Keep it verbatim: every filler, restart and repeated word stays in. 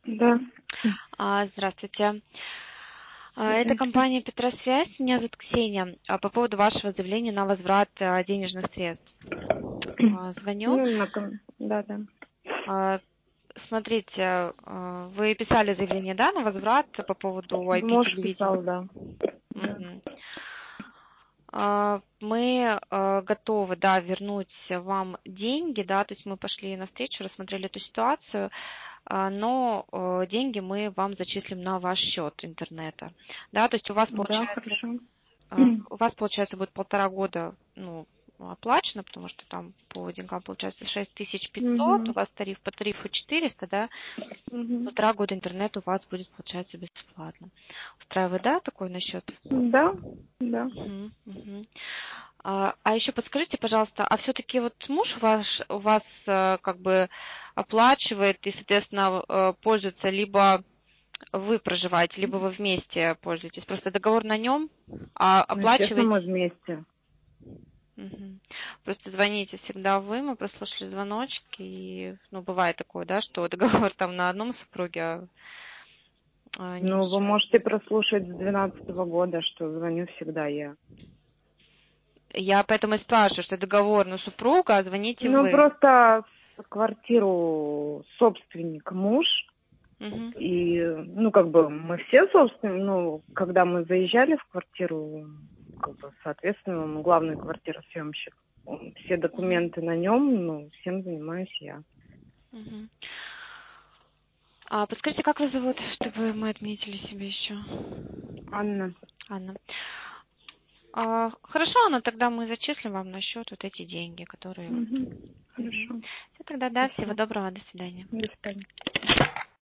Да. А, Здравствуйте. А, Это Здравствуйте. компания Петросвязь. Меня зовут Ксения. А, По поводу вашего заявления на возврат а, денежных средств. А, Звоню. Ну, на ком- да, да. А, Смотрите, а, вы писали заявление, да, на возврат по поводу Муж ай пи-телевидения? писал, да. Да. Мгм. А, Мы а, готовы, да, вернуть вам деньги, да, то есть мы пошли навстречу, рассмотрели эту ситуацию, а, но э, деньги мы вам зачислим на ваш счет интернета. Да, то есть у вас Да, получается, хорошо. а, у вас получается будет полтора года, ну, оплачено, потому что там по деньгам получается шесть тысяч пятьсот, у Угу. вас тариф по тарифу четыреста, да, Угу. полтора года интернет у вас будет, получается, бесплатно. Устраивает, да, такой насчет? Да, да. Мгм, мгм. А, а еще подскажите, пожалуйста, а все-таки вот муж ваш у вас э, как бы оплачивает и, соответственно, э, пользуется, либо вы проживаете, либо вы вместе пользуетесь. Просто договор на нем, а Ну, естественно, мы оплачиваете. вместе. Мгм. Просто звоните всегда вы, мы прослушали звоночки, и, ну, бывает такое, да, что договор там на одном супруге, а а не Ну, вы устраивает можете вас. прослушать с двенадцатого года, что звоню всегда я. Я поэтому и спрашиваю, что договор на супруга, а звоните Ну, вы. просто с- квартиру собственник муж. Мгм. И, ну, как бы мы все, собственно, ну, когда мы заезжали в квартиру, как бы, соответственно, он главный квартиросъемщик. Он- Все Мгм. документы на нем, ну, всем занимаюсь я. Мгм. А подскажите, как вас зовут, чтобы мы отметили себе еще? Анна. Анна. А, хорошо, Анна, тогда мы зачислим вам на счет вот эти деньги, которые вот. Мгм. Мгм. Хорошо. Все, тогда да, всего Спасибо. доброго, до свидания. До свидания.